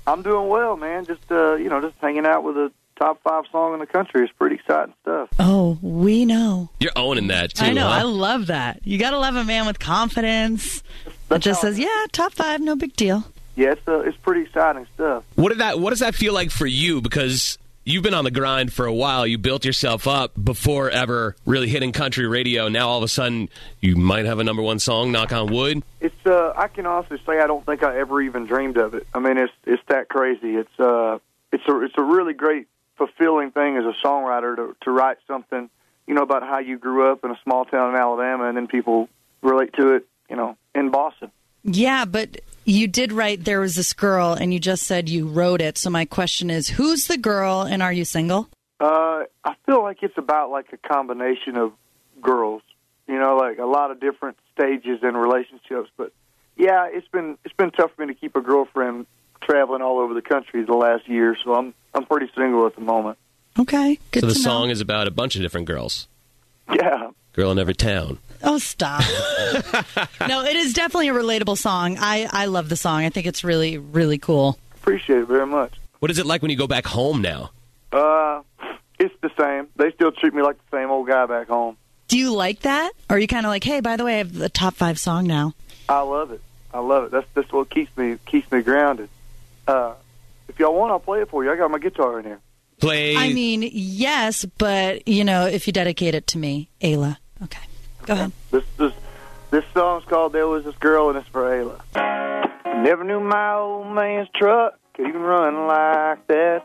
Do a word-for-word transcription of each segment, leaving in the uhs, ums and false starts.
I'm doing well, man. Just, uh, you know, just hanging out with a top five song in the country. It's pretty exciting stuff. Oh, we know. You're owning that, too, I know. huh? I love that. You got to love a man with confidence that just says, yeah, top five, no big deal. Yeah, it's, uh, it's pretty exciting stuff. What did that? What does that feel like for you? Because you've been on the grind for a while. You built yourself up before ever really hitting country radio. Now all of a sudden you might have a number one song, knock on wood. It's uh, I can honestly say I don't think I ever even dreamed of it. I mean, it's it's that crazy. It's uh, it's a it's a really great, fulfilling thing as a songwriter to to write something, you know, about how you grew up in a small town in Alabama, and then people relate to it, you know, in Boston. Yeah, but you did write There Was This Girl, and you just said you wrote it. So my question is, who's the girl, and are you single? Uh, I feel like it's about like a combination of girls, you know, like a lot of different stages in relationships. But yeah, it's been it's been tough for me to keep a girlfriend traveling all over the country the last year, so I'm I'm pretty single at the moment. Okay, good So the to song know. is about a bunch of different girls. Yeah. Girl in every town. Oh, stop. No, it is definitely a relatable song. I, I love the song. I think it's really, really cool. Appreciate it very much. What is it like when you go back home now? Uh, it's the same. They still treat me like the same old guy back home. Do you like that? Or are you kind of like, hey, by the way, I have the top five song now? I love it. I love it. That's that's what keeps me keeps me grounded. Uh, if y'all want, I'll play it for you. I got my guitar in here. Play. I mean, yes, but, you know, if you dedicate it to me, Ayla. Okay, go ahead. This this this song's called "There Was This Girl" and it's for Ayla. Never knew my old man's truck could even run like that.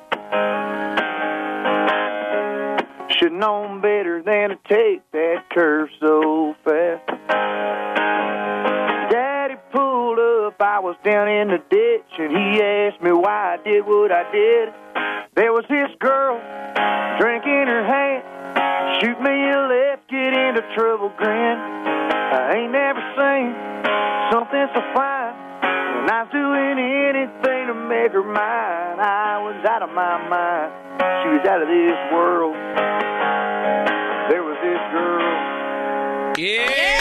Should known better than to take that curve so fast. Daddy pulled up, I was down in the ditch, and he asked me why I did what I did. There was this girl, drink in her hand, shoot me a left, get into trouble, grin. I ain't never seen something so fine, and I was doing anything to make her mine. I was out of my mind, she was out of this world. There was this girl. Yeah!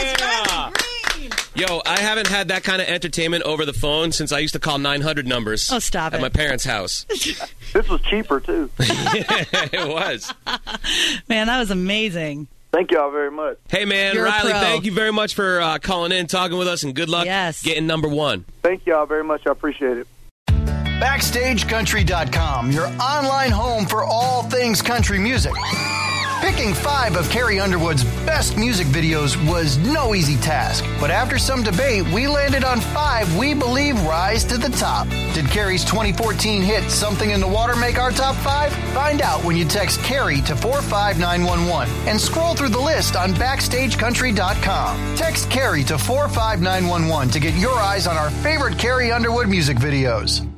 Yo, I haven't had that kind of entertainment over the phone since I used to call nine hundred numbers. Oh, stop at it. my parents' house. This was cheaper, too. It was. Man, that was amazing. Thank y'all very much. Hey, man, You're a Riley, pro. thank you very much for uh, calling in, talking with us, and good luck Yes. getting number one. Thank y'all very much. I appreciate it. Backstage Country dot com, your online home for all things country music. Picking five of Carrie Underwood's best music videos was no easy task, but after some debate, we landed on five we believe rise to the top. Did Carrie's twenty fourteen hit Something in the Water make our top five? Find out when you text Carrie to four five nine one one and scroll through the list on Backstage Country dot com. Text Carrie to four five nine one one to get your eyes on our favorite Carrie Underwood music videos.